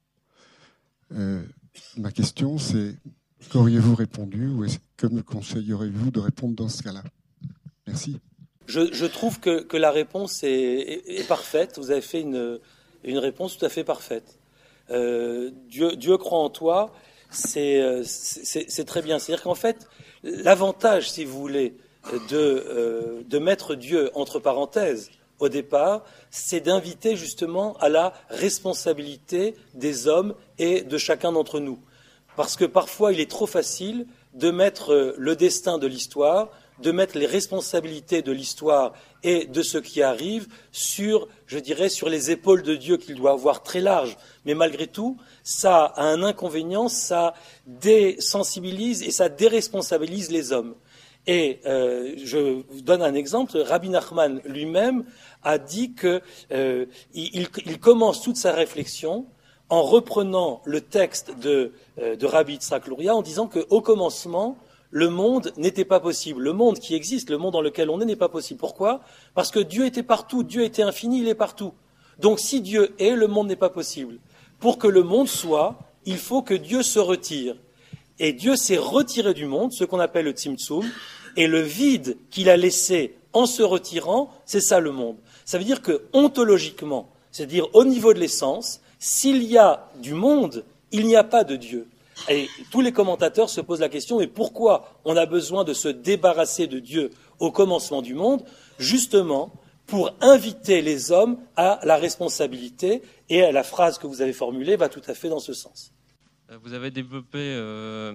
[SPEAKER 5] Euh, ma question, c'est qu'auriez-vous répondu, ou est-ce que me conseilleriez-vous de répondre dans ce cas-là? Merci.
[SPEAKER 1] Je, je trouve que, que la réponse est, est, est parfaite. Vous avez fait une, une réponse tout à fait parfaite. Euh, Dieu, Dieu croit en toi. C'est, c'est, c'est très bien. C'est-à-dire qu'en fait, l'avantage, si vous voulez, de, euh, de mettre Dieu entre parenthèses au départ, c'est d'inviter justement à la responsabilité des hommes et de chacun d'entre nous. Parce que parfois, il est trop facile de mettre le destin de l'histoire, de mettre les responsabilités de l'histoire et de ce qui arrive sur, je dirais, sur les épaules de Dieu qu'il doit avoir très large. Mais malgré tout, ça a un inconvénient, ça désensibilise et ça déresponsabilise les hommes. Et euh, je vous donne un exemple, Rabbi Nachman lui-même a dit que euh, il, il commence toute sa réflexion en reprenant le texte de, euh, de Rabbi Yitzhak Luria en disant qu'au commencement, le monde n'était pas possible. Le monde qui existe, le monde dans lequel on est, n'est pas possible. Pourquoi? Parce que Dieu était partout, Dieu était infini, il est partout. Donc si Dieu est, le monde n'est pas possible. Pour que le monde soit, il faut que Dieu se retire. Et Dieu s'est retiré du monde, ce qu'on appelle le Tzimtzum, et le vide qu'il a laissé en se retirant, c'est ça le monde. Ça veut dire que ontologiquement, c'est-à-dire au niveau de l'essence, s'il y a du monde, il n'y a pas de Dieu. Et tous les commentateurs se posent la question, mais pourquoi on a besoin de se débarrasser de Dieu au commencement du monde? Justement, pour inviter les hommes à la responsabilité, et la phrase que vous avez formulée va tout à fait dans ce sens.
[SPEAKER 6] Vous avez développé euh,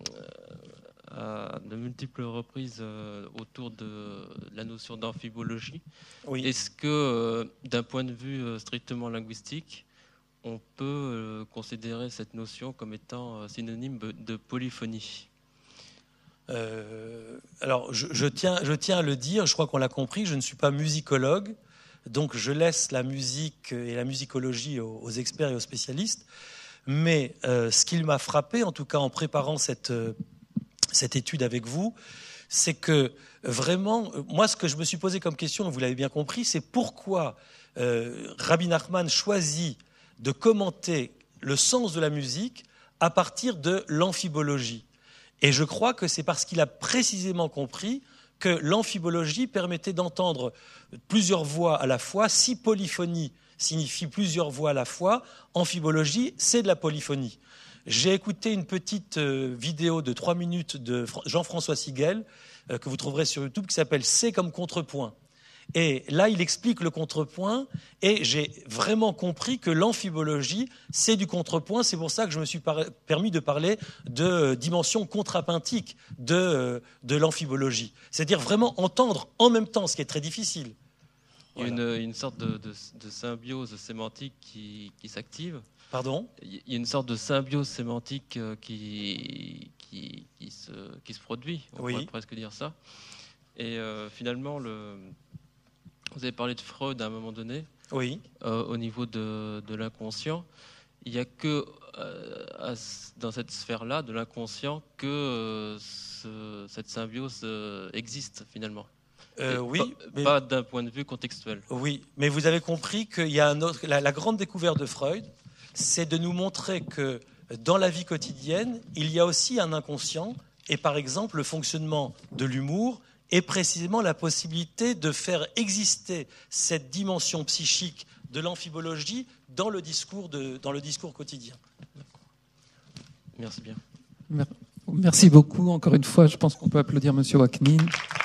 [SPEAKER 6] à de multiples reprises euh, autour de la notion d'amphibologie.
[SPEAKER 1] Oui.
[SPEAKER 6] Est-ce que, euh, d'un point de vue euh, strictement linguistique, on peut euh, considérer cette notion comme étant euh, synonyme de polyphonie?
[SPEAKER 1] Euh, alors, je, je, tiens, je tiens à le dire, je crois qu'on l'a compris, je ne suis pas musicologue, donc je laisse la musique et la musicologie aux, aux experts et aux spécialistes. Mais euh, ce qui m'a frappé, en tout cas en préparant cette, euh, cette étude avec vous, c'est que vraiment, moi, ce que je me suis posé comme question, vous l'avez bien compris, c'est pourquoi euh, Rabbi Nachman choisit de commenter le sens de la musique à partir de l'amphibologie. Et je crois que c'est parce qu'il a précisément compris que l'amphibologie permettait d'entendre plusieurs voix à la fois. Si polyphonie signifie plusieurs voix à la fois, amphibologie, c'est de la polyphonie. J'ai écouté une petite vidéo de trois minutes de Jean-François Siguel, que vous trouverez sur YouTube, qui s'appelle « C'est comme contrepoint ». Et là, il explique le contrepoint, et j'ai vraiment compris que l'amphibologie, c'est du contrepoint. C'est pour ça que je me suis par- permis de parler de dimension contrapuntique de, de l'amphibologie. C'est-à-dire vraiment entendre en même temps, ce qui est très difficile.
[SPEAKER 6] Il y a une, une sorte de, de, de symbiose sémantique qui, qui s'active.
[SPEAKER 1] Pardon ?
[SPEAKER 6] Il y a une sorte de symbiose sémantique qui, qui, qui, se, qui se produit, on
[SPEAKER 1] oui.
[SPEAKER 6] pourrait presque dire ça. Et euh, finalement, le... Vous avez parlé de Freud à un moment donné.
[SPEAKER 1] Oui.
[SPEAKER 6] Euh, au niveau de, de l'inconscient, il n'y a que euh, à, dans cette sphère-là de l'inconscient que euh, ce, cette symbiose euh, existe finalement.
[SPEAKER 1] Euh, oui,
[SPEAKER 6] pas,
[SPEAKER 1] mais...
[SPEAKER 6] pas d'un point de vue contextuel.
[SPEAKER 1] Oui, mais vous avez compris qu'il y a un autre. La, la grande découverte de Freud, c'est de nous montrer que dans la vie quotidienne, il y a aussi un inconscient, et par exemple le fonctionnement de l'humour. Et précisément la possibilité de faire exister cette dimension psychique de l'amphibologie dans le discours, de, dans le discours quotidien.
[SPEAKER 6] Merci bien.
[SPEAKER 4] Merci beaucoup. Encore une fois, je pense qu'on peut applaudir M. Waknin.